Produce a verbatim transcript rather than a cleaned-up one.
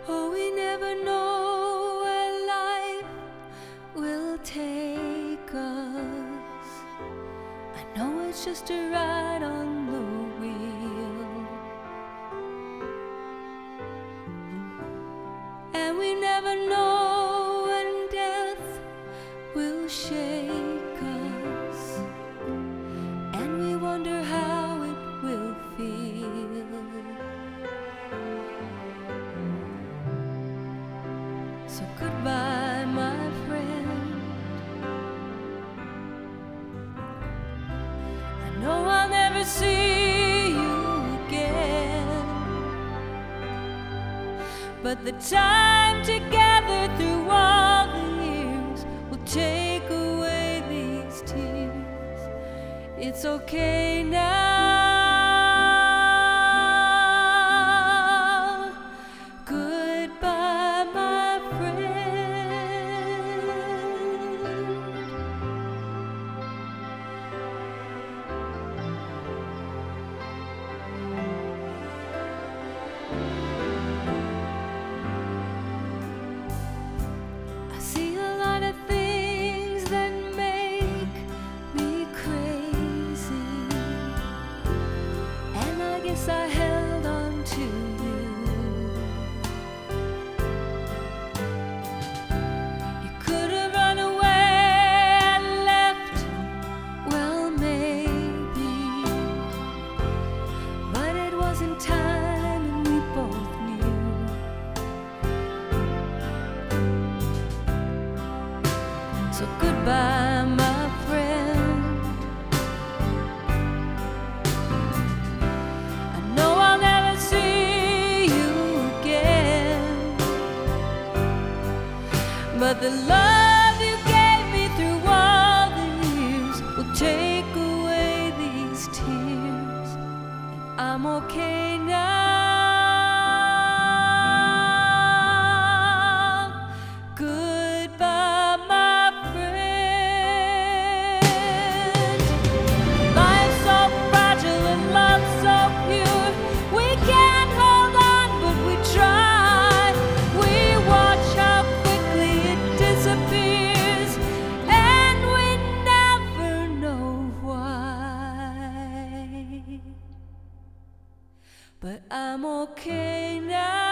Oh, we never know where life will take us. I know it's just a ride on the wheel, and we never know when death will shake us, and we wonder how it will feel. So goodbye, my friend. I know I'll never see you again, but the time together through all the years will take away these tears. It's okay now. Goodbye, my friend. I see a lot of things that make me crazy, and I guess I held on to you. You could have run away and left, well, maybe, but it wasn't time, and we both knew. So goodbye, my friend. I know I'll never see you again, but the love you gave me through all the years will take away these tears, and I'm okay now. Goodbye, my friend. Life's so fragile and love's so pure. We can't hold on, but we try. We watch how quickly it disappears, and we never know why. But I'm okay now.